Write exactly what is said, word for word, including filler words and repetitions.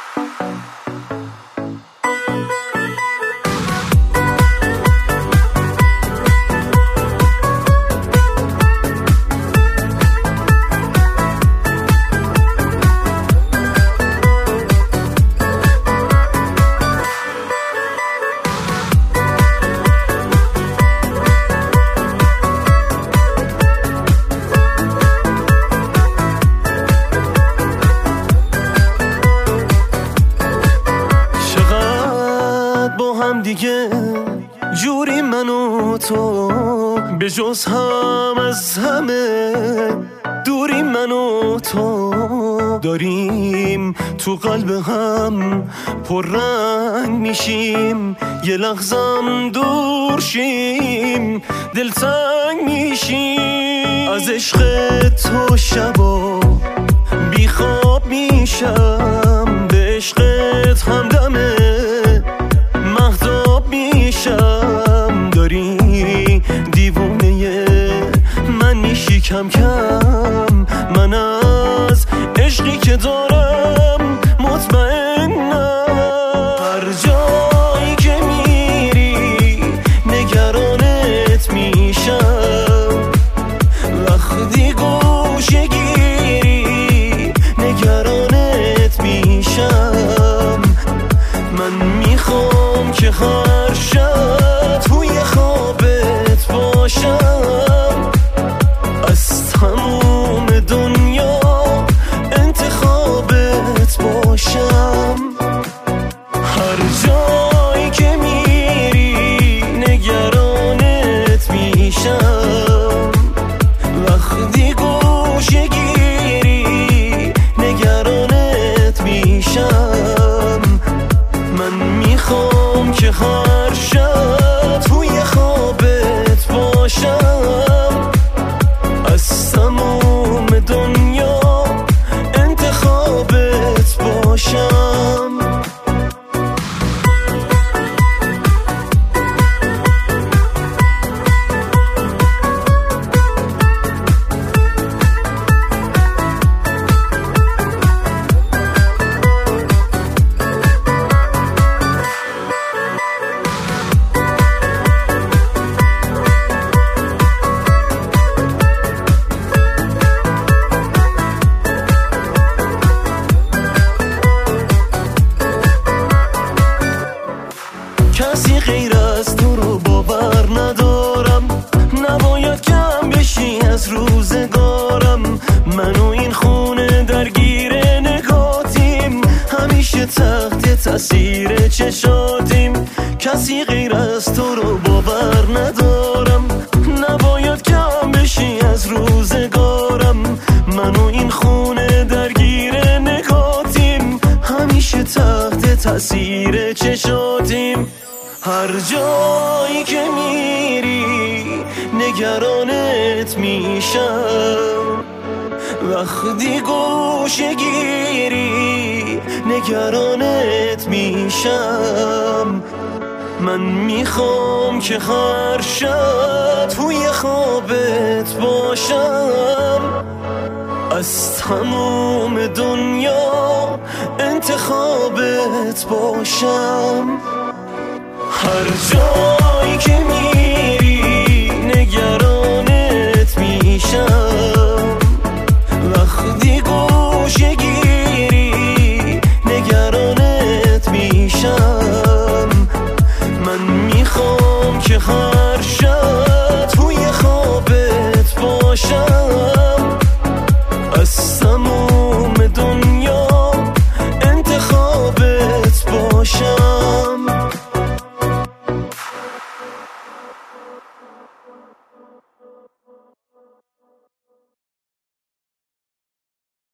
دیگه جوری من و تو به جز هم از همه دوری من و تو داریم تو قلب هم پررنگ میشیم یه لحظم دور شیم دلتنگ میشیم از عشق تو شبا بی خواب میشم به عشقت همدمه مهتاب میشم داری دیوونه من میشی کم کم من از عشقی که دارم مطمئنم هر جایی که میری نگرانت میشم وقتی گوشه گیری نگرانت میشم من میخوام که هر شب توی خوابت باشم از تموم دنیا انتخابت باشم هر جایی که میری نگرانت میشم وقتی گوشه گیری نگرانت میشم من میخوام که هر شب توی خوابت باشم از تموم دنیا انتخابت باشم کسی غیر از تو رو باور ندارم نباید کم بشی از روزگارم من و این خونه درگیر نگاتیم همیشه تحت تاثیر چشاتیم کسی غیر از تو رو باور ندارم نباید کم بشی از روزگارم من و این خونه درگیر نگاتیم همیشه تحت تاثیر چشاتیم هر جایی که میری نگرانت میشم وقتی گوشه گیری نگرانت میشم من میخوام که هر شب توی خوابت باشم از تموم دنیا انتخابت باشم هر جایی که میری نگرانت میشم وقتی گوشه گیری نگرانت میشم من میخوام که هر شب